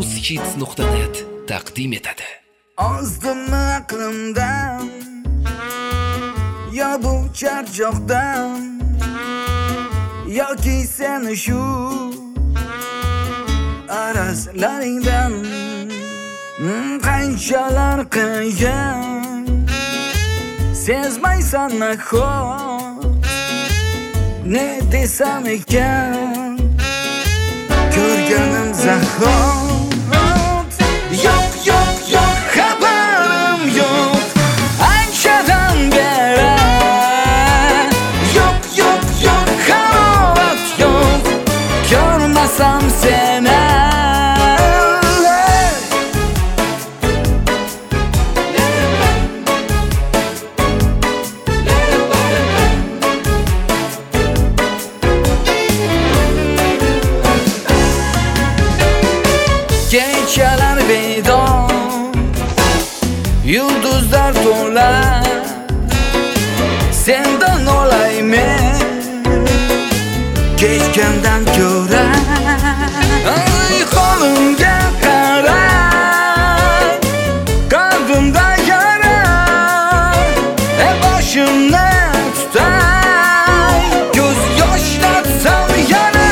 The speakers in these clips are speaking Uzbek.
ushits.net taqdim etadi. Ozdimmi aqlimdan yo bu charchoqdan yoki seni shu arazlaringdan qanchalar qiyin sezmaysan nahot ne desam ekan ko'rganim zahot yo'q xabarim yo'q anchadan beri yo'q harorat yo'q ko'rmasam seni Kechalar bedor yulduzlar to'la sendan olaymen kechgandan ko'ra ay holimga qara qalbimda yara boshimni tutay ko'z yoshlatsam yana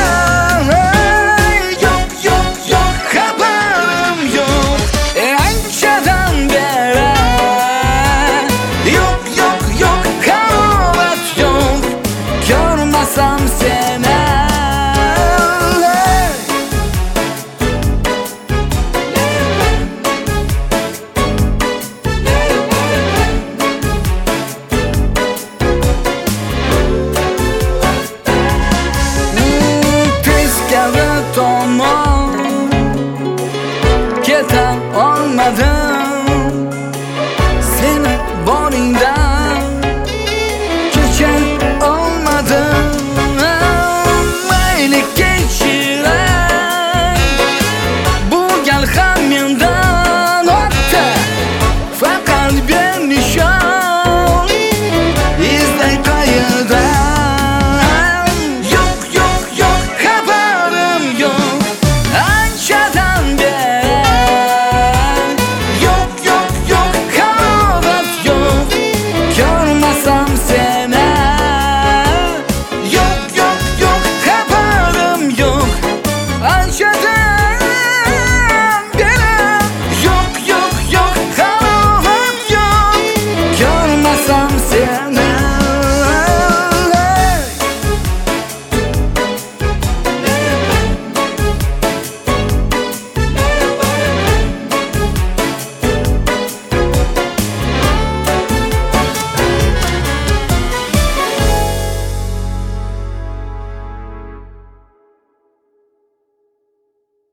Görmasam seni Tezkere tomon keta olmadı